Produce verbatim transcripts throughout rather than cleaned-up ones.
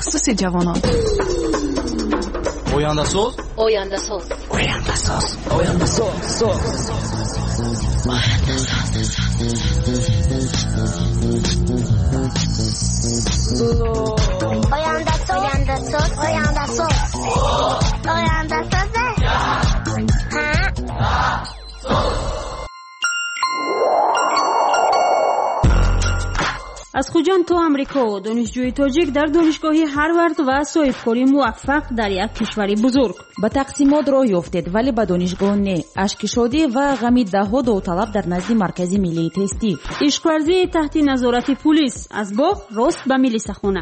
مخصوص جوانان. Oyanda soz Oyanda soz Oyanda soz Oyanda soz soz Oyanda soz Oyanda soz Oyanda soz Oyanda soz Ha از خوجان تا امریکا دانشجوی تاجیک در دانشگاهی هاروارد و صاحبکاری موفق در یک کشوری بزرگ. با تقسیمات راه یافتید ولی به دانشگاه نه. اشک شادی و غم دهها داوطلب در نزد مرکزی ملی تستی. عشق‌ورزی تحت نظارت پلیس از باغ راست به ملیسخانه.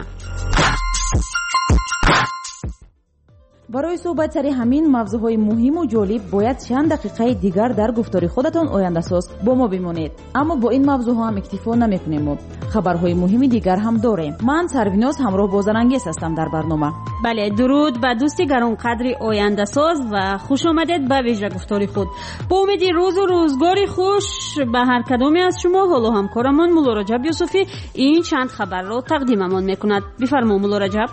برای صحبت سر همین موضوعهای مهم و جالب باید چند دقیقه دیگر در گفتار خودتان آینده ساز با ما بمانید. اما با این موضوع هم اکتفا نمیکنیم. خبرهای مهم دیگر هم داریم. من سرویناز همراه با زرنگیس هستم در برنامه. بله، درود و دوستی گرانقدر آینده ساز و خوش آمدید به ویژه گفتار خود. با امید روز و روزگاری خوش به هر کدامی از شما. حالا همکارمان مولا رجب یوسفی این چند خبر را تقدیممان میکند. بفرما مولا رجب.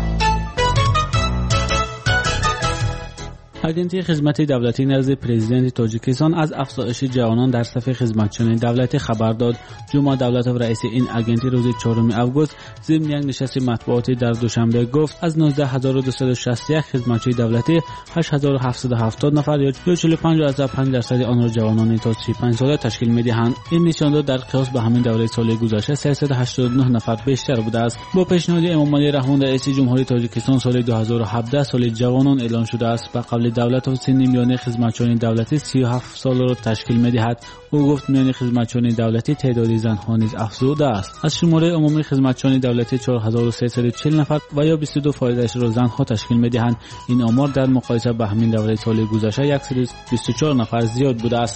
اجنسی خدمت دولتی نزد پرزیدنت تاجیکستان از افزایش جوانان در صف خدمتچیان دولتی خبر داد. جمعه دولتوف رئیس این اجنسی روز چهارم آگوست ضمن یک نشست مطبوعاتی در دوشنبه گفت از نوزده هزار و دویست و شصت و یک خدمتچی دولتی هشت هزار و هفتصد و هفتاد نفر یا چهل و پنج و پنج درصد آن را جوانان تا سی و پنج ساله تشکیل می‌دهند. این نشان داد در قیاس به همین دوره سال گذشته سیصد و هشتاد و نه نفر بیشتر بوده است. با پیشنهاد امام علی رحمان رئیس جمهوری تاجیکستان سال دو هزار و هفده سال جوانان اعلان شده است. به قبل دولت و سن میان خدمتچیان دولتی سی و هفت سال را تشکیل می‌دهد. او گفت میان خدمتچیان دولتی تعداد زن‌ها نیز افزوده است. از شماره عمومی خدمتچیان دولتی چهار هزار و سیصد و چهل نفر و یا بیست و دو درصد را زن‌ها تشکیل می‌دهند. این آمار در مقایسه با همین دوره سال گذشته صد و بیست و چهار نفر زیاد بوده است.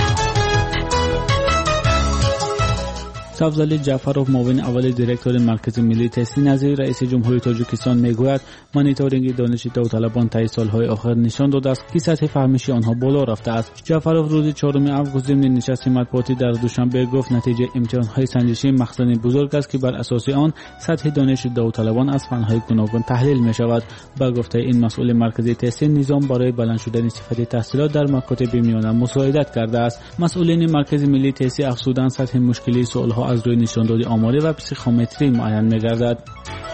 افضل جعفروف معاون اول دیرکتور مرکز ملی تستی نظیر رئیس جمهوری تاجیکستان میگوید مانیتورینگ دانش داوطلبان طی سالهای آخر نشان داده است که سطح فهمیشی آنها بالا رفته است. جعفروف روز چهارم آگوست ضمن نشست مطبوعاتی در دوشنبه گفت نتیجه امتحان‌های سنجشی مخزن بزرگ است که بر اساس آن سطح دانش داوطلبان از فن‌های گوناگون تحلیل می‌شود. با گفته این مسئول مرکزی تستی نظام برای بلند شدن صفت تحصیلات در مکاتب میانه مساعدت کرده است. مسئولین مرکز ملی تستی افزودند سطح مشکلی سوال‌ها از روی نشاندهی آماری و پسیخومتری معین می‌گردد.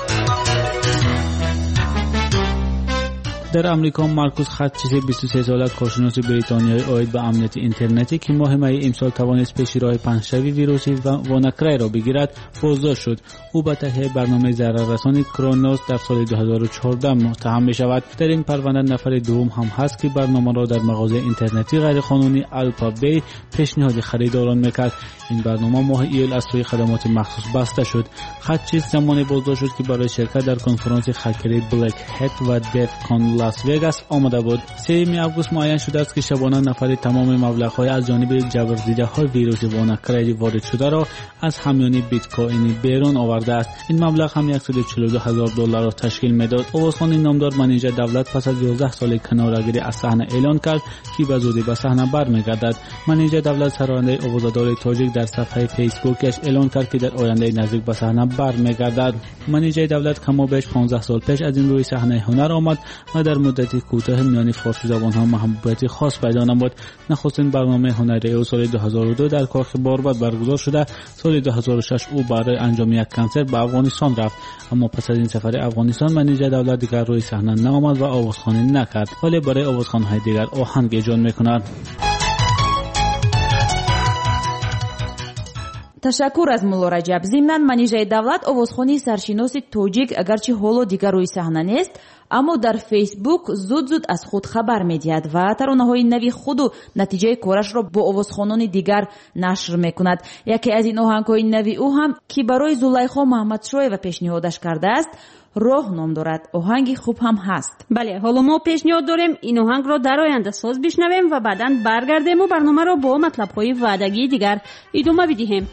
در امریکا مارکوس خاتچیس بیست و سه ساله کارشناس بریتانیایی عاید به امنیت اینترنتی که ماه می امسال توانست پیش راه پنجشوی ویروسی و واناکرای را بگیرد بازداشت شد. او به تهیه برنامه ضرررسانی کرونوس در سال دو هزار و چهارده متهم می شود. در این پرونده نفر دوم هم هست که برنامه را در مغازه اینترنتی غیرقانونی الپا بی پیشنهاد خریداران میکرد. این برنامه ماه ایول از سوی خدمات مخصوص بسته شد. خاتچیس زمانی بازداشت شد که برای شرکت در کنفرانس هکری بلک هت و دف کان لاس وگاس آمده بود. سوم آگوست معین شده است که شبانه نفر تمام مبلغ‌های از جانب جبرزده‌های ویروس واناکرای وارد شده را از همیان بیت کوین بیرون آورده است. این مبلغ هم صد و چهل و دو هزار دلار را تشکیل می‌داد. اوازخوان نامدار منیجر دولت پس از یازده سال کناره‌گیری از صحنه اعلان کرد که به زودی به صحنه برمیگردد. منیجر دولت سرآینده اوازدار تاجیک در صفحه فیسبوکش اعلان کرد که در آینده نزدیک به صحنه برمیگردد. منیجر دولت کم و بیش پانزده سال پیش از این روی صحنه هنر آمد و در مدتی کوتاه میان فارسی زبان‌ها محبوبیت خاص پیدا نمود. نخستین برنامه هنری او سال دو هزار و دو در کاخ باربد برگزار شده. سال دو هزار و شش او برای انجام یک کنسرت به افغانستان رفت، اما پس از این سفر افغانستان منیجر دولت دیگر روی صحنه نآمد و آوازخوانی نکرد، ولی برای آوازخوان‌های دیگر آهنگ ایجاد می‌کند. تشکر از مولا رجب. ضمناً منیژه دولت آوازخوانی سرشناس تاجیک اگرچه حالا دیگر روی صحنه نیست اما در فیسبوک زود زود از خود خبر می‌دهد و ترانه‌های نوی خود و نتیجه کارش را با آوازخوانان دیگر نشر می‌کند. یکی از این آهنگ‌های نوی او هم که برای زلیخا محمدشایوا پیشنهادش کرده است راه نام دارد. آهنگی خوب هم هست. بله، حالا ما پیشنهاد داریم این آهنگ را در آینده ساز بشنویم و بعداً برگردیم و برنامه را با مطلب‌های وعدگی دیگر ادامه بدهیم.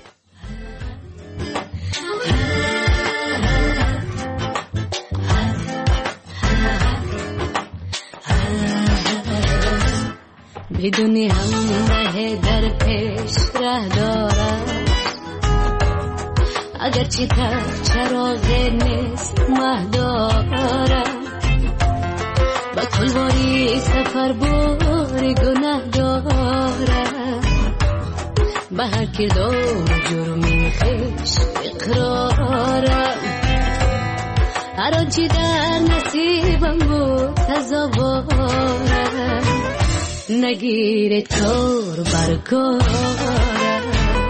بدونی همه در پیش ره دارد، اگرچه در چراغ نیست مهدارم با تلواری سفر باری گناه دارم به هر کردار جرمی خیش اقرارم هر آنچه در نصیبم بود تزاوارم نگیره کار برکارم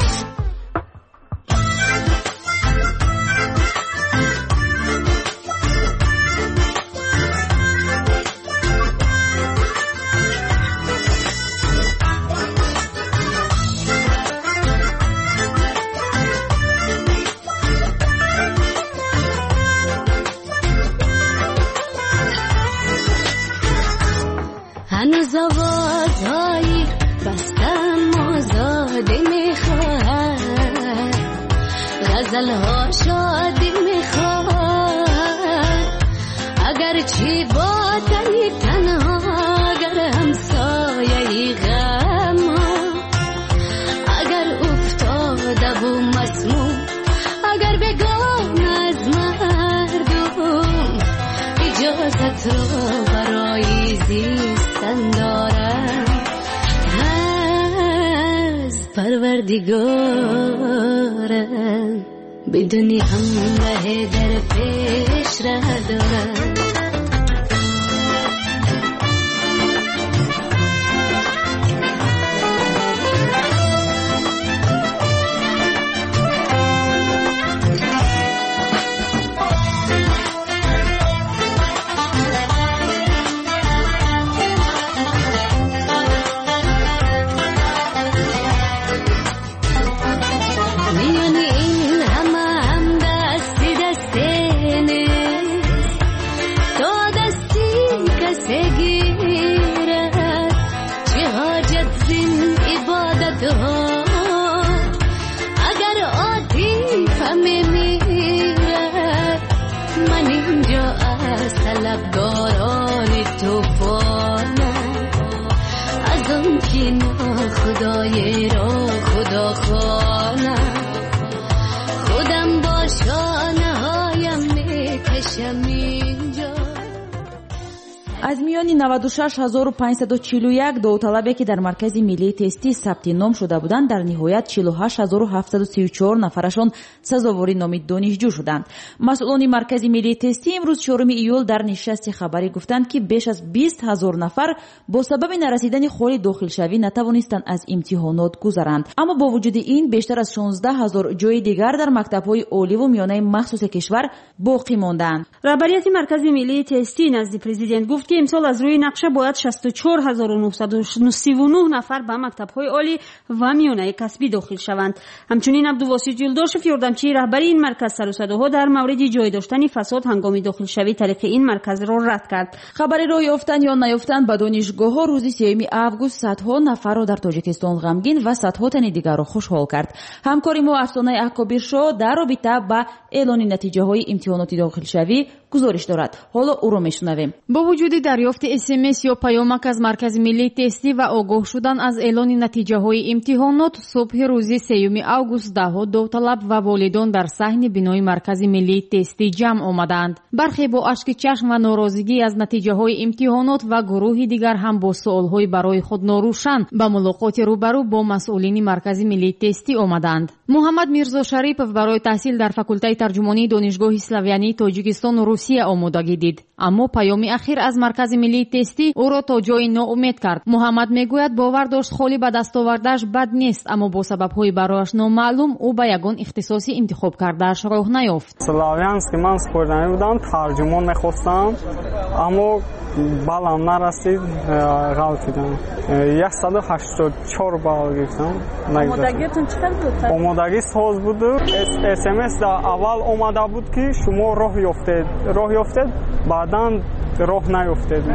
هنوز آوازهایی بستم آزادی میخواهد غزلها شادی میخواهد اگر چی با تنی تنها اگر همسایه غم اگر افتاده و مسموم اگر بگان از مردم اجازت را برای زیستن دارم از پروردگارم بدونی همراه در پیش را دارم خدای را خدا خانه خودم با شانه هایم میکشم اینجا. از میان نود و شش هزار و پانصد و چهل و یک داوطلبی که در مرکز ملی تستی ثبت نام شده بودند در نهایت چهل و هشت هزار و هفتصد و سی و چهار نفرشان سزاواری نام دانشجو شدند. مسئولان مرکز ملی تستی امروز چهارم ایول در نشست خبری گفتند که بیش از بیست هزار نفر با سبب نرسیدن خال داخلشوی نتوانستند از امتحانات گذرند، اما با وجود این بیشتر از شانزده هزار جای دیگر در مکتب‌های عالی و میانه مخصوص کشور باقی ماندند. رهبریت مرکز ملی تستی نزد پرزیدنت گفت که امسال از روی نقشه باید شصت و چهار هزار و نهصد و سی و نه نفر به مکتب‌های عالی و میانه کسبی داخل شوند. همچنین عبدالواسی جلداشف یاردمچی رهبری این مرکز سر و صداها در مورد جای داشتن فساد هنگام داخل شوی طریق این مرکز را رد کرد. خبری راه یافتن یا نیافتن به دانشگاه‌ها روز سوم آگوست صدها نفر را در تاجیکستان غمگین و صدها تن دیگر را خوشحال کرد. همکاری ما افسانه اکابیر شو در رابطه با اعلان نتیجه‌های امتحانات داخل شوی گزارش دارد. حالا او را میشنویم. با وجود دریافت اس ام اس یا پیامک از مرکز ملی تستی و آگاه شدن از اعلان نتیجه های امتحانات، صبح روز سوم آگوست دهها داوطلب و والدان در صحن بینای مرکز ملی تستی جمع آمدند. برخی با اشک چشم و ناراضگی از نتیجه های امتحانات و گروهی دیگر هم با سوال های برای خود ناروشن به ملاقات روبرو با مسئولین مرکز ملی تستی آمدند. محمد میرزا شریپов برای تحصیل در فاکولته ترجمانی دانشگاه اسلویانی تاجیکستان و روسیه آمادگی دید، اما پیام اخیر از مرکز ملی تستی او را تا جای ناامید کرد. محمد میگوید باور داشت خالی به دست آورده‌اش بد نیست، اما با سبب‌های برایش نامعلوم او به یگان اختصاصی انتخاب کرده‌اش راه نیافت. اسلویانسکی من سپردنی بودم، ترجمان می‌خواستم، اما بالام نرسید، غلط کردم. صد و هشتاد و چهار بال گرفتم. آمادگیتون چقدر بود؟ آمادگی ساز بود. اس ام اس اول اومده بود که شما راه یافتید، راه یافتید، بعداً راه نیافتید.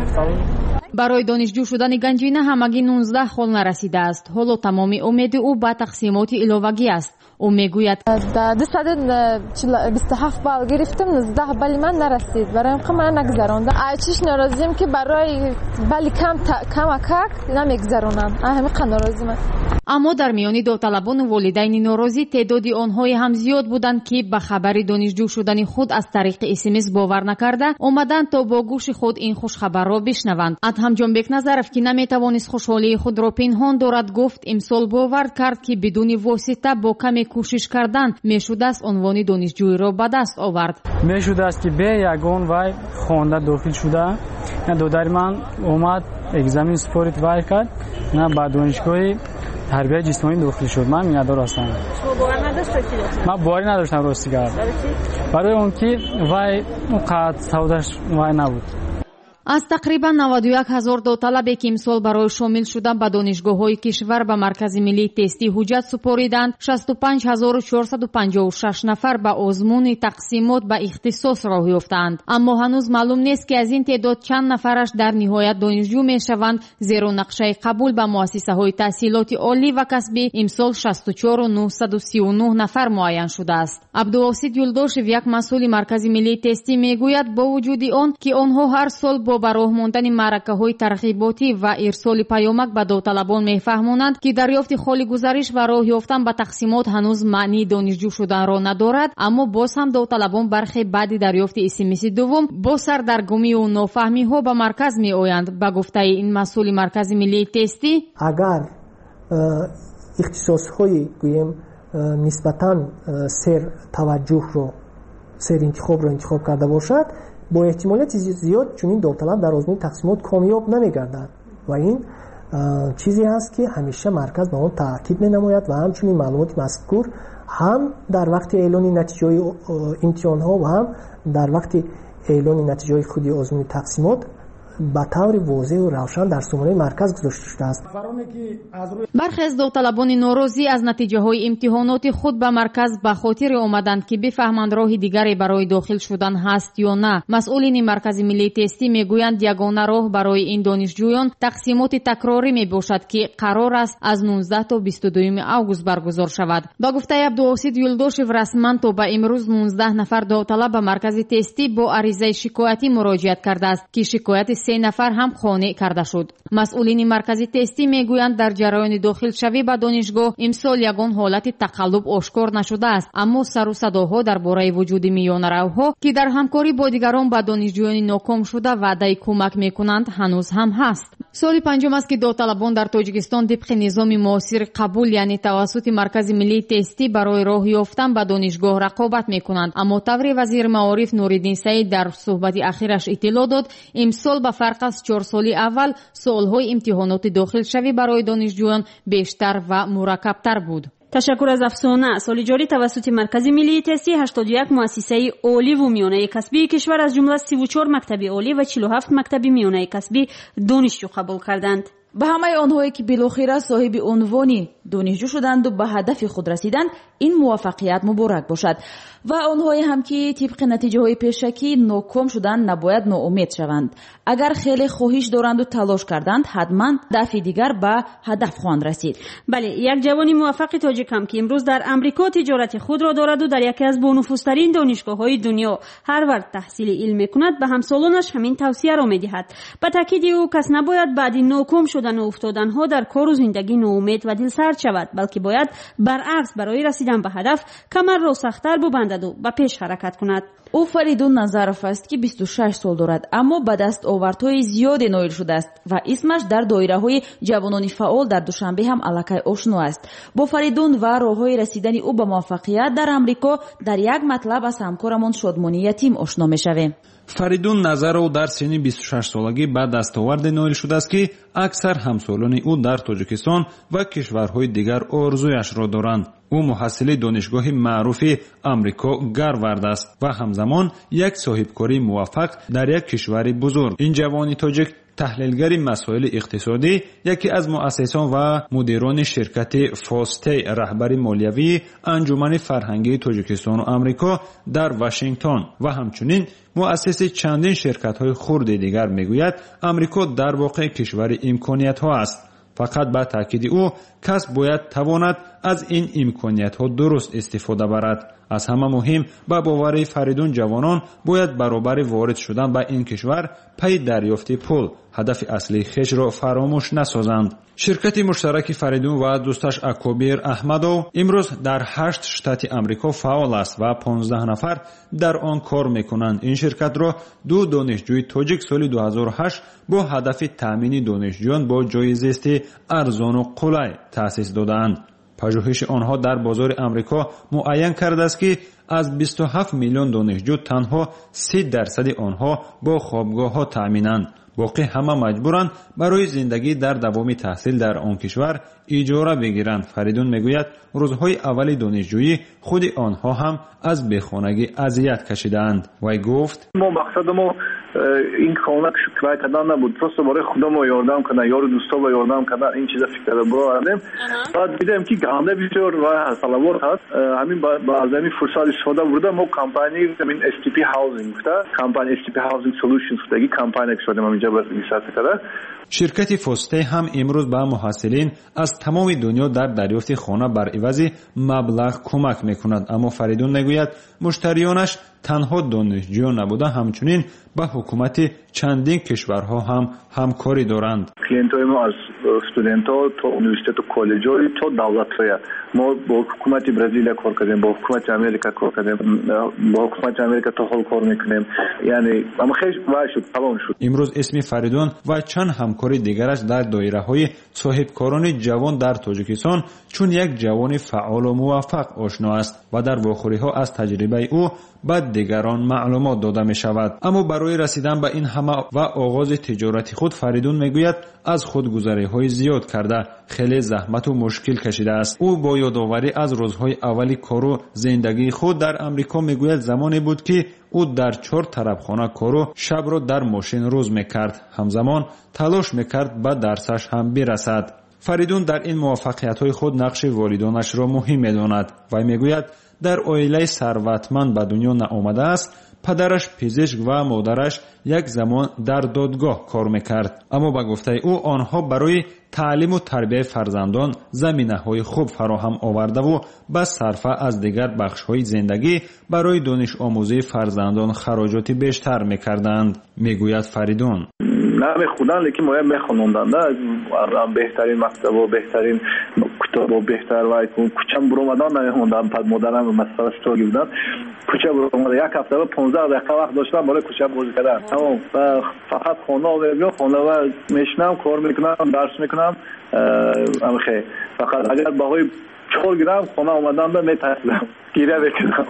برای دانشجو شدن گنجینه همگی نوزده خال نرسیده است. حالا تمامی امید او به تقسیمات علاوگی است. او میگوید دویست و بیست و هفت بال گرفتم، نوزده بال من نرسید، برایم من نگذراندم. چیش ناراضیم که برای بال کم کم کک نمیگذرونم. همین ناراضیم. аммо дар миёни довталабону волидайни норозӣ теъдоди онҳое ҳам зиёд буданд ки ба хабари донишҷӯ шудани худ аз тариқи смс бовар накарда омаданд то бо гӯши худ ин хушхабарро бишнаванд. Адҳам Ҷонбекназаров ки наметавонист хушҳолии худро пинҳон дорад гуфт имсол бовар кард ки бидуни восита бо каме кӯшиш кардан мешудааст унвони донишҷӯиро ба даст овард. мешудааст ки бе ягон вай хонда дохил шуда додари ман омад экзамен спорт вай кард на ба донишгоҳи тарбияи ҷисмонӣ дохил шуд. ман миннатдор ҳастам. ман боварӣ надоштам ростигар барои он ки вай қад савдаш вай набуд. аз тақрибан наваду як ҳазор довталабе ки имсол барои шомил шудан ба донишгоҳҳои кишвар ба маркази миллии тестӣ ҳуҷҷат супориданд, шасту панҷ ҳазору чорсаду панҷоҳу шаш нафар ба озмуни тақсимот ба ихтисос роҳ ёфтаанд. аммо ҳанӯз маълум нест ки аз ин теъдод чанд нафараш дар ниҳоят донишҷӯ мешаванд, зеро нақшаи қабул ба муассисаҳои таҳсилоти олӣ ва касбӣ имсол шасту чору нуҳсаду сию нӯҳ нафар муайян шудааст. абдувосит юлдошев, як масъули маркази миллии тестӣ, мегӯяд бо вуҷуди он ки онҳо ҳар сол бо ба роҳ мондани маъракаҳои тарғиботӣ ва ирсоли паёмак ба довталабон мефаҳмонанд ки дарёфти холи гузариш ва роҳ ёфтан ба тақсимот ҳанӯз маънии донишҷӯ шуданро надорад, аммо боз ҳам довталабон бархе баъди дарёфти смси дуввум бо сардаргумию нофаҳмиҳо ба марказ меоянд. ба гуфтаи ин масъули маркази миллии тестӣ, агар ихтисосҳои гӯем нисбатан сер таваҷҷӯҳро сер интихобро интихоб карда бошад, با احتمالیت زیاد چنین داوطلب در آزمون تقسیمات کامیاب نمیگردد و این چیزی هست که همیشه مرکز به آن تاکید می‌نماید و همچنین معلومات مذکور هم در وقت اعلان نتیجه امتحان ها و هم در وقت اعلان نتیجه خودی آزمون تقسیمات ба таври возеҳ ва равшан дар сомонаи марказ гузошта шудааст. бархе аз довталабони норозӣ аз натиҷаҳои имтиҳоноти худ ба марказ ба хотире омаданд ки бифаҳманд роҳи дигаре барои дохил шудан ҳаст ё на. масъулини маркази миллии тестӣ мегӯянд ягона роҳ барои ин донишҷӯён тақсимоти такрорӣ мебошад ки қарор аст аз нуздаҳ то бисту дуюми август баргузор шавад. ба гуфтаи абдувосит юлдошев, расман то ба имрӯз нуздаҳ нафар довталаб ба маркази тестӣ бо аризаи шикоятӣ муроҷиат кардааст ки шикояти се нафар ҳам қонеъ карда шуд. масъулини маркази тестӣ мегӯянд дар ҷараёни дохилшавӣ ба донишгоҳ имсол ягон ҳолати тақаллуб ошкор нашудааст, аммо сару садоҳо дар бораи вуҷуди миёнаравҳо ки дар ҳамкорӣ бо дигарон ба донишҷӯёни ноком шуда ваъдаи кӯмак мекунанд ҳанӯз ҳам ҳаст. соли панҷум аст ки довталабон дар тоҷикистон тибқи низоми муосир қабул, яъне тавассути маркази миллии тестӣ барои роҳ ёфтан ба донишгоҳ рақобат мекунанд. аммо таври вазири маориф Нуриддин Саид дар суҳбати ахираш иттилоъ дод, имсол ба фарқ аз чор соли аввал суолҳои имтиҳоноти дохилшавӣ барои донишҷӯён бештар ва мураккабтар буд. ташаккур аз афсона. соли ҷорӣ тавассути маркази миллии тестӣ ҳаштоду як муассисаи оливу миёнаи касбии кишвар аз ҷумла сиву чор мактаби олӣ ва чилу ҳафт мактаби миёнаи касбӣ донишҷӯ қабул карданд. ба ҳамаи онҳое ки билохира соҳиби унвони донишҷӯ шуданду ба ҳадафи худ расиданд, ин муваффақият муборак бошад. ва онҳое ҳам ки тибқи натиҷаҳои пешакӣ ноком шуданд, набояд ноумед шаванд. агар хеле хоҳиш доранду талош карданд, ҳатман дафъи дигар ба ҳадаф хоҳанд расид. бале, як ҷавони муваффақи тоҷикам ки имрӯз дар амрико тиҷорати худро дораду дар яке аз бонуфузтарин донишгоҳҳои дунё ҳарвард таҳсили илм мекунад, ба ҳамсолонаш ҳамин тавсияро медиҳад. ба таъкиди ӯ, кас набояд баъди ноком шудану уфтоданҳо дар кору зиндагӣ ноумед ва дилсард шавад, балки бояд баръакс барои расидан ба ҳадаф камарро сахттар бубандаду ба пеш ҳаракат кунад. ӯ Фаридун Назаров аст ки бисту шаш сол дорад, аммо ба дастовардҳои зиёде ноил шудааст ва исмаш дар доираҳои ҷавонони фаъол дар Душанбе ҳам аллакай ошно аст. бо Фаридун ва роҳҳои расидани ӯ ба муваффақият дар Амрико дар як матлаб аз ҳамкорамон Шодмони Ятим ошно мешавем. Фаридун Назаров дар синни бисту шаш солагӣ ба дастоварде ноил шудааст ки аксар ҳамсолони ӯ дар Тоҷикистон ва кишварҳои дигар орзуяшро доранд. ӯ муҳассили донишгоҳи маъруфи Амрико Гарвард аст ва ҳамзамон як соҳибкори муваффақ дар як кишвари бузург. ин ҷавони тоҷик таҳлилгари масоили иқтисодӣ, яке аз муассисон ва мудирони ширкати Фостей, раҳбари молиявии анҷумани фарҳангии Тоҷикистону Амрико дар Вашингтон ва ҳамчунин муассиси чандин ширкатҳои хурди дигар мегӯяд, Амрико дар воқеъ кишвари имкониятҳо аст. фақат ба таъкиди ӯ, кас бояд тавонад аз ин имкониятҳо дуруст истифода барад. аз ҳама муҳим ба бовари Фаридун ҷавонон бояд баробари ворид шудан ба ин кишвар пай дарёфти пул ҳадафи аслии хешро фаромӯш насозанд. ширкати муштараки Фаридун ва дӯсташ Акобир Аҳмадов имрӯз дар ҳашт штати Амрико фаъол аст ва понздаҳ нафар дар он кор мекунанд. ин ширкатро ду донишҷӯи тоҷик соли ду ҳазору ҳашт бо ҳадафи таъмини донишҷӯён бо ҷойи зисти арзону қулай таъсис додаанд. пажӯҳиши онҳо дар бозори Амрико муайян кардааст ки аз бисту ҳафт миллион донишҷӯ танҳо си дарсади онҳо бо хобгоҳҳо таъминанд. боқӣ ҳама маҷбуранд барои зиндагӣ дар давоми таҳсил дар он кишвар иҷора бигиранд. Фаридун мегӯяд рӯзҳои аввали донишҷӯӣ худи онҳо ҳам аз бехонагӣ азият кашидаанд. вай гуфт: мо мақсади мо ин хона край кардан набуд, просто барои худо мо ёрдам кардан, ёру дӯстово ёрдам кардан, ин чиза фикр карда бовардем. баъд дидем ки ганда бисёр ва салавот ҳаст. ҳамин ба аз ҳамин фурсат истифода бурда мо компании ҳамин эс ти пи Housing гуфта, компания эс ти пи Housing Solutions гуфтаги компания шудем ҳаминҷа ба регистрация карда. ширкати Фосте ҳам имрӯз ба муҳассилин аз тамоми дунё дар дарёфти хона бар ивази маблағ кӯмак мекунад. аммо Фаридун мегӯяд муштариёнаш танҳо донишҷӯён набуда ҳамчунин ба ҳукумати чандин кишварҳо ҳам ҳамкорӣ доранд. клиентои мо аз студентҳо то университету коллеҷҳо то давлатҳоя. мо бо ҳукумати Бразилия кор кардем, бо ҳукумати Америка кор кардем, бо ҳукумати Америка то ҳол кор мекунем. яъне ама хеш вай шуд, талон шуд. имрӯз исми Фаридун ва чанд ҳамкори дигараш дар доираҳои соҳибкорони ҷавон дар Тоҷикистон чун як ҷавони фаъолу муваффақ ошно аст ва дар вохӯриҳо аз таҷрибаи ӯ ба дигарон маълумот дода мешавад. аммо барои расидан ба ин ҳама ва оғози тиҷорати худ Фаридун мегӯяд аз худгузариҳои зиёд карда хеле заҳмату мушкил кашидааст. ӯ бо ёдоварӣ аз рӯзҳои аввали кору зиндагии худ дар Амрико мегӯяд замоне буд ки ӯ дар чор тарабхона кору шабро дар мошин рӯз мекард, ҳамзамон талош мекард ба дарсаш ҳам бирасад. Фаридун дар ин муваффақиятҳои худ нақши волидонашро муҳим медонад. вай мегӯяд дар оилаи сарватманд ба дунё наомадааст. падараш пизишк ва модараш як замон дар додгоҳ кор мекард. аммо ба гуфтаи ӯ онҳо барои таълиму тарбияи фарзандон заминаҳои хуб фароҳам овардаву ба сарфа аз дигар бахшҳои зиндагӣ барои донишомӯзии фарзандон хароҷоти бештар мекарданд, мегӯяд Фаридун. намехондан, лекин моя мехонондан беҳтарин мактабо, беҳтарин китобо, беҳтар ва кӯчам буромадан намехондам. пад модарам масъала стори будан. кӯча буромада як ҳафта ва понздаҳ дақиқа вақт доштам барои кӯча бозӣ кардан. аммо фақат хона меям, хона ва мешинам, кор мекунам, дарс мекунам. амхе фақат агар баҳои чор гирам хона омадан да метарсидам, гиря мекунам.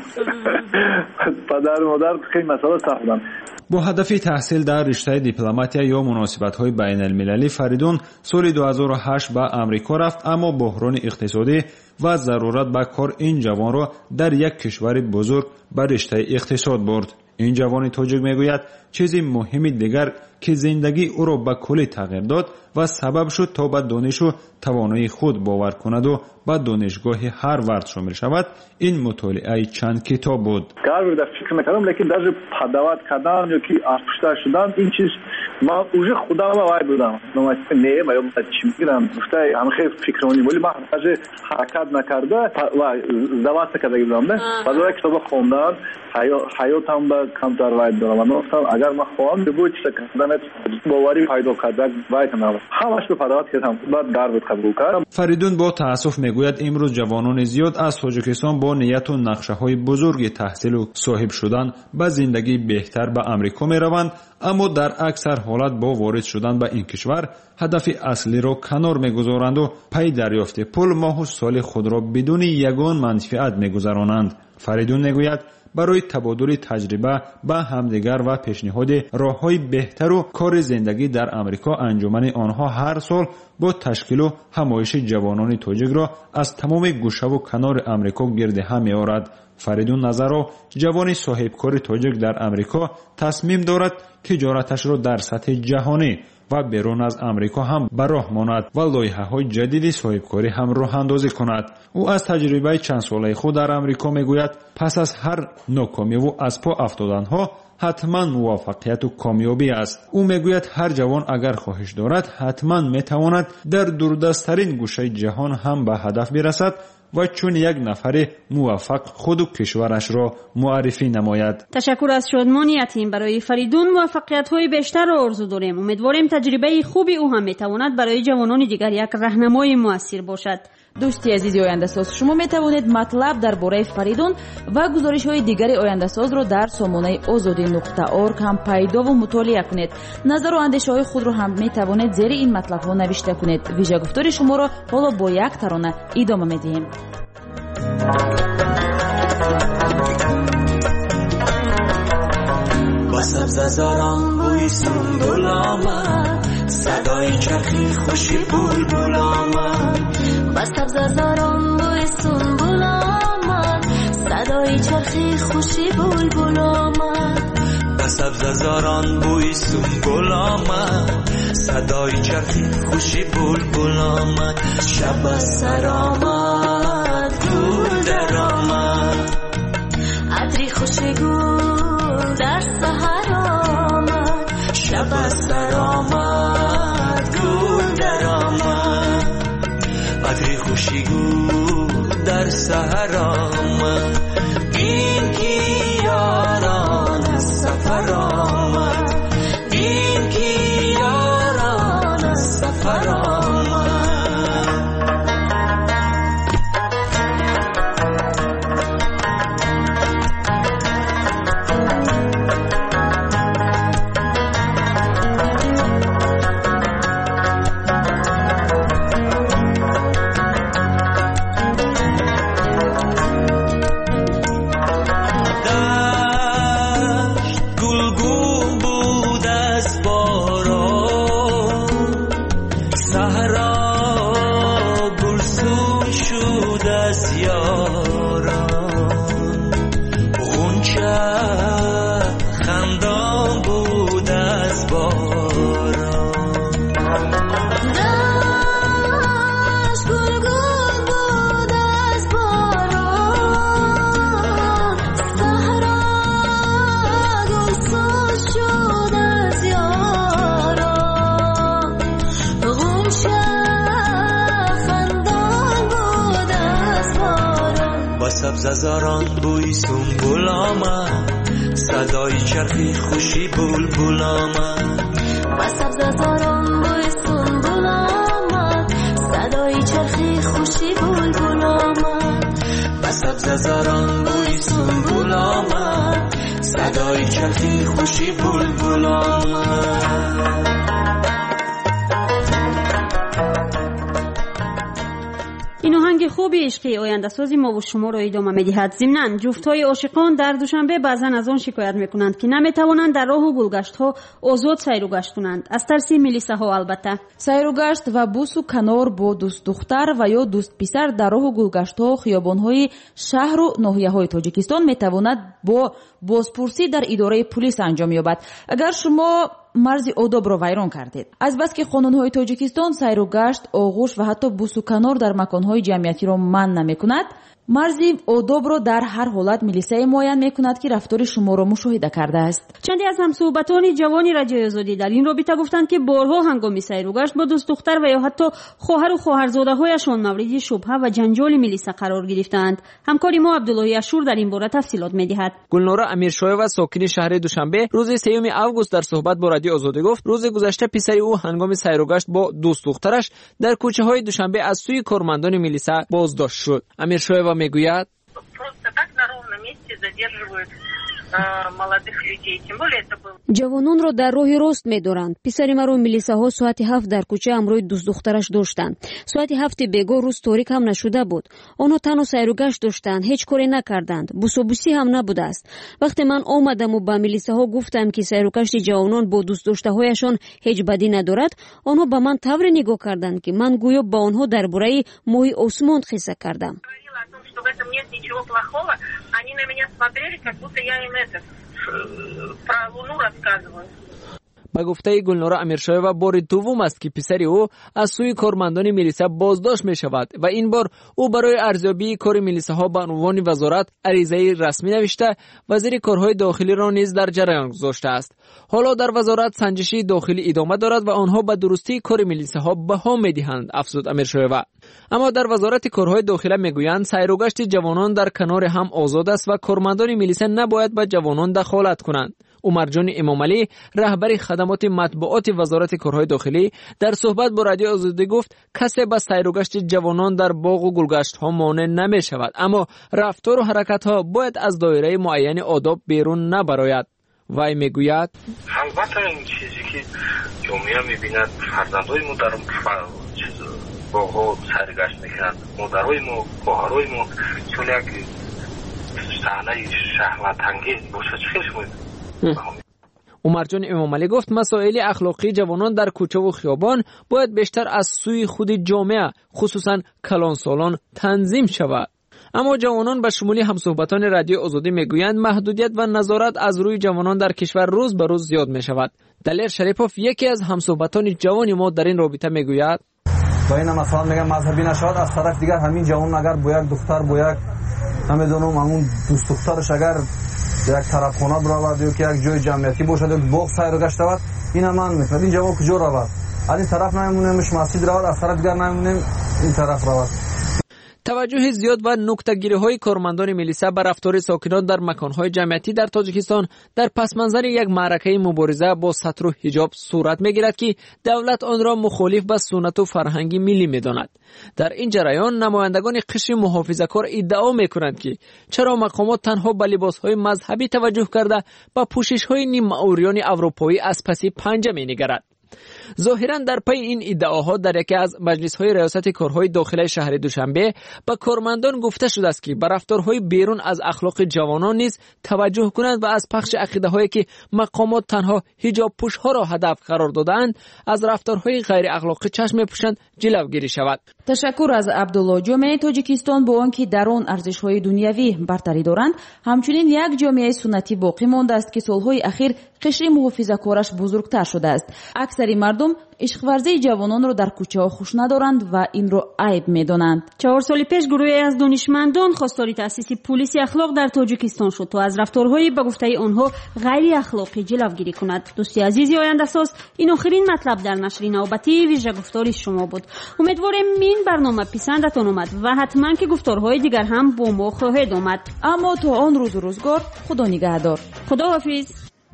падар модар хеле масъала сахт буданд. бо ҳадафи таҳсил дар риштаи дипломатия ё муносибатҳои байналмилалӣ Фаридун соли ду ҳазору ҳашт ба Амрико рафт, аммо буҳрони иқтисодӣ ва зарурат ба кор ин ҷавонро дар як кишвари бузург ба риштаи иқтисод бурд. ин ҷавони тоҷик мегӯяд чизи муҳими дигар ки зиндагии ӯро ба куллӣ тағйир дод ва сабаб шуд то ба донишу тавоноии худ бовар кунаду ба донишгоҳи Ҳарвард шомил шавад, ин мутолиаи чанд китоб буд. гарда фикр мекардам, лекин даже подават кардан ёки арпушта шудан ин чиз ман уже худам вай будам. номаси не ва ё чӣ мегирам гуфта ҳамхе фикрони боли ман даже ҳаракат накарда ва дават карда будам. не баъд китобо хондан ҳаётам ба камтар вай дорам. ман гуфтам агар ман хоҳам бо чиза кардан боварӣ пайдо карда вай канам. ҳамаш ба подават кардам. баъд гард қабул кардам. Фаридун бо таассуф мегӯяд имрӯз ҷавонони зиёд аз Тоҷикистон бо нияту нақшаҳои бузурги таҳсилу соҳиб шудан ба зиндагии беҳтар ба Амрико мераванд, аммо дар аксар ҳолат бо ворид шудан ба ин кишвар ҳадафи аслиро канор мегузоранду пай дарёфти пул моҳу соли худро бидуни ягон манфиат мегузаронанд. Фаридун мегӯяд барои табодули таҷриба ба ҳамдигар ва пешниҳоди роҳҳои беҳтару кори зиндагӣ дар Амрико анҷумани онҳо ҳар сол бо ташкилу ҳамоиши ҷавонони тоҷикро аз тамоми гӯшаву канори Амрико гирди ҳам меорад. Фаридун Назаров, ҷавони соҳибкори тоҷик дар Амрико, тасмим дорад тиҷораташро дар сатҳи ҷаҳонӣ ва берун аз Амрико ҳам ба роҳ монад ва лоиҳаҳои ҷадиди соҳибкорӣ ҳам роҳандозӣ кунад. ӯ аз таҷрибаи чандсолаи худ дар Амрико мегӯяд, пас аз ҳар нокомиву аз по афтоданҳо ҳатман муваффақияту комёбӣ аст. ӯ мегӯяд ҳар ҷавон агар хоҳиш дорад, ҳатман метавонад дар дурдасттарин гӯшаи ҷаҳон ҳам ба ҳадаф бирасад و چون یک نفر موفق خود و کشورش را معرفی نماید. تشکر از شادمانیتیم. برای فریدون موفقیت‌های بیشتر را آرزو داریم. امیدواریم تجربه خوبی او هم میتواند برای جوانان دیگر یک راهنمای موثر باشد. دوستی عزیزی آینده‌ساز، شما میتوانید مطلب درباره فریدون و گزارش‌های دیگری آینده‌ساز را در سامانه آزادی نقطه اورگ هم پیدا و مطالعه کنید. نظر و اندیشه‌های خود را هم میتوانید زیر این مطلب‌ها نوشته کنید. ویژه گفتار شما را حالا با یک ترانه ادامه میدیم. با سبززاران بوی سنبول آمد، صدای چرخی خوشی بلبل آمد. با سبززاران بوی سنبول آمد، صدای چرخی خوشی بلبل آمد. با سبززاران بوی سنبول آمد، صدای چرخی خوشی بلبل آمد. شب از سر آمد، گل در آمد، عطری خوشی گل در سحر آمد. شب از سر آمد، گل در آمد، عطری خوشی گل در سحر آمد. این کی یاران از سفر آمد، این کی یاران از سفر آمد. سبززاران بوی سنبول آمد، صدای چرخی خوشی بلبل آمد. با سبززاران بوی سنبول آمد، صدای چرخی خوشی بلبل آمد. با سبززاران بوی سنبول آمد، صدای چرخی خوشی بلبل آمد. این آهنگ خوبی عشقی آینده‌سازی ما و شما را ادامه می‌دهد. ضمناً جفت‌های عاشقان در دوشنبه بعضاً از آن شکایت می‌کنند که نمی‌توانند در راه و گلگشت‌ها آزاد سیر و گشت کنند، از ترس ملیسه‌ها. البته سیر و گشت و بوس و کنار با دوست دختر و یا دوست پسر در راه و گلگشت‌ها، خیابان‌های شهر و ناحیه‌های تاجیکستان می‌تواند با بازپرسی در اداره پلیس انجام یابد. اگر شما مرزی آداب را ویران کردید، از بس که قانون‌های تاجیکستان سیر و گشت، آغوش و حتی بوس و کنار در مکان‌های جمعیتی را منع نمی‌کند، مرزی آداب را در هر حالت ملیسه معین می‌کند که رفتار شما را مشاهده کرده است. چندی از همصحبتان جوانی رادیو آزادی در این رابطه گفتند که بارها هنگام سیر و گشت با دوست دختر و یا حتی خواهر و خواهرزاده‌هایشان مورد شبهه و جنجال ملیسه قرار گرفتند. همکاری ما عبدالله اشور در این باره تفصیلات می‌دهد. گلنورا امیرشایوا ساکن شهر دوشنبه روز سوم آگوست در صحبت با رادیو آزادی گفت روز گذشته پسر او هنگام سیر و گشت با دوست دخترش در کوچه‌های دوشنبه از سوی کارمندان ملیسه بازداشت شد. امیرشایوا میگوید جوانان را در راه راست می‌دارند. پسر مرا ملیسه‌ها ساعت هفت در کوچه امروی دوست دخترش داشتند. ساعت هفت بیگاه روز تاریک هم نشده بود. آنها تنها سیر و گشت داشتند، هیچ کاری نکردند. بوسابوسی هم نبوده است. وقتی من آمدم و با ملیسه‌ها گفتم که سیر و گشت جوانان با دوست داشته‌هایشان هیچ بدی ندارد، آنها به من طوری نگاه کردند که من گویا با آنها درباره ماه آسمان قصه کردم. что в этом нет ничего плохого, они на меня смотрели, как будто я им это про Луну рассказываю. به گفته گلنور امیرشایوا بار دوم است که پسر او از سوی کارمندان میلیسا بازداشت می شود و این بار او برای ارزیابی کار میلیساها به عنوان وزارت عریضه رسمی نوشته وزیر کارهای داخلی را نیز در جریان گذاشته است. حالا در وزارت سنجشی داخلی ادامه دارد و آنها به درستی کار میلیساها بها میدهند، افزود امیرشایوا. اما در وزارت کارهای داخلی میگویند سیر و گشت جوانان در کنار هم آزاد است و کارمندان میلیسا نباید به جوانان دخالت کنند. عمرجان امامعلی رهبر خدمات مطبوعات وزارت کارهای داخلی در صحبت با رادیو آزادی گفت کسی به سیر و گشت جوانان در باغ و گلگشت ها مانع نمی شود، اما رفتار و حرکت ها باید از دایره معین آداب بیرون نبراید. وی میگوید البته این چیزی که جامعه میبیند فرزندای ما در باغ ها سیر و گشت میکنند، مادرای ما، خواهرای ما، چون یک صحنه شهوت انگیز باشه چه خیلی عمرجان امامعلی گفت مسائل اخلاقی جوانان در کوچه و خیابان باید بیشتر از سوی خود جامعه خصوصا کلانسالان تنظیم شود. اما جوانان به شمولی همصحبتان رادیو آزادی میگویند محدودیت و نظارت از روی جوانان در کشور روز به روز زیاد می شود. دلیر شریفوف یکی از همصحبتان جوان ما در این رابطه میگوید با این مثلا میگم مذهبی نشود، از طرف دیگر همین جوان اگر با یک دختر با یک نمیدونم همون دوست دخترش اگر یک طرف خانه برود یا که یک جای جمعیتی باشد یک باغ سیر و گشت رود، این هم من میتونم این جوان کجا رود؟ از این طرف نمیمونیمش مسجد رود، از طرف دیگر نمیمونیم این طرف رود. توجه زیاد و نکته‌گیری‌های کارمندان میلیسا بر رفتار ساکنان در مکان‌های جمعیتی در تاجیکستان در پس منظر یک معرکه مبارزه با ستر و حجاب صورت می‌گیرد که دولت آن را مخالف با سنت و فرهنگ ملی می‌داند. در این جریان نمایندگان قشر محافظه‌کار ادعا می‌کنند که چرا مقامات تنها به لباس‌های مذهبی توجه کرده با پوشش‌های نیم‌معوریان اروپایی از پس پنجه می‌نگرد. ظاهراً در پی این ادعاها در یکی از مجلس‌های ریاست کارهای داخلی شهر دوشنبه به کارمندان گفته شده است که به رفتارهای بیرون از اخلاق جوانان نیز توجه کنند و از پخش عقیده‌هایی که مقامات تنها حجاب پوش‌ها را هدف قرار دادند از رفتارهای غیر اخلاقی چشم پوشند جلوگیری شود. تشکر از عبدالله. جامعه تاجیکستان با آنکه در آن ارزش‌های دنیوی برتری دارند، همچنین یک جامعه سنتی باقی مانده است که سال‌های اخیر قشر محافظه‌کارش بزرگتر شده است. اکثر مردم عشق‌ورزی جوانان را در کوچه‌ها خوش ندارند و این را عیب می‌دانند. چهار سال پیش گروهی از دانشمندان خواستار تأسیس پلیس اخلاق در تاجیکستان شد تا از رفتارهای به گفته آنها غیر اخلاقی جلوگیری کند. دوستی عزیزی آینده ساز، این آخرین مطلب در نشر نوبتی ویژه گفتاری شما بود. امیدوارم این برنامه پسندتان آمد و حتما که گفتارهای دیگر هم با ما خواهد آمد. اما تا آن روز و روزگار خدا نگهدار. خداحافظ.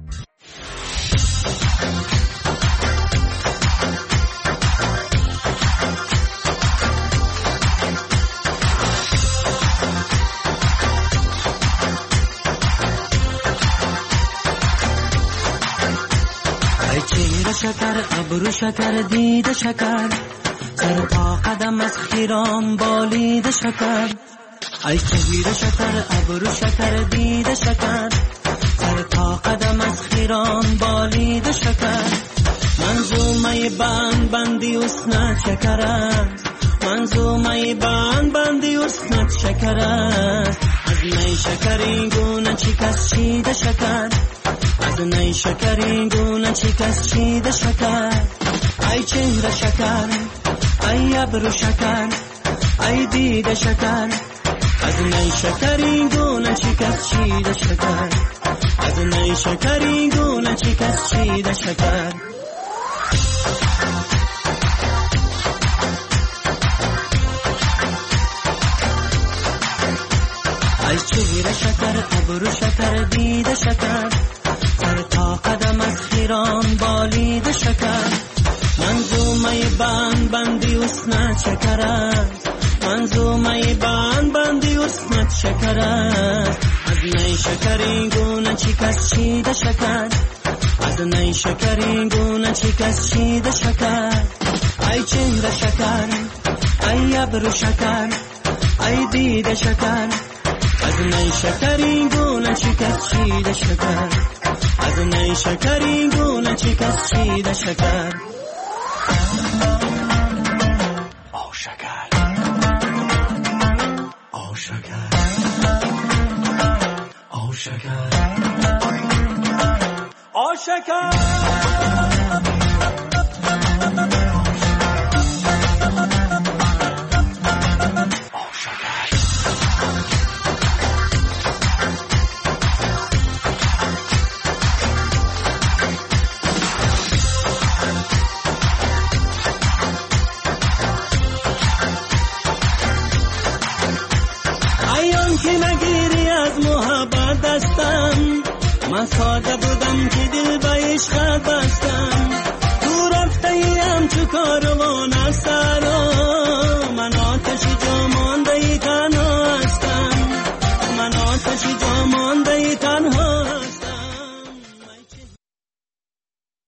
چهره شکر ابرو شکر دیده شکر سر تا قدم از خیران بالید شکر ای چهره شکر ابرو شکر دیده شکر سر تا قدم از خیران بالید شکر منظومه بند بندی اسنت شکر است منظومه بند بندی اسنت شکر است از نی شکری گونه چی کس چیده شکر از نی شکری گونه چی کس چیده شکر ای چهره شکر ای ابرو شکر ای دیده شکر از نی شکری گونه چی کس چیده شکر از نی شکری گونه چی کس چیده شکر ای چهره شکر ابرو شکر دیده شکر سر تا قدم از خیران بالید شکر منظومه بند بندی اسنت شکر است منظومه بند بندی اسنت شکر است از نی شکری گونه چی کس چیده شکر از نی شکری گونه چی کس چیده شکر ای چهره شکر ای ابرو شکر ای دیده شکر از نی شکری گونه چی کس چیده شکر از نی شکری گونه چی کس چیده شکر آو شکر آو شکر آو شکر آو شکر ساده بودم که دل به عشق بست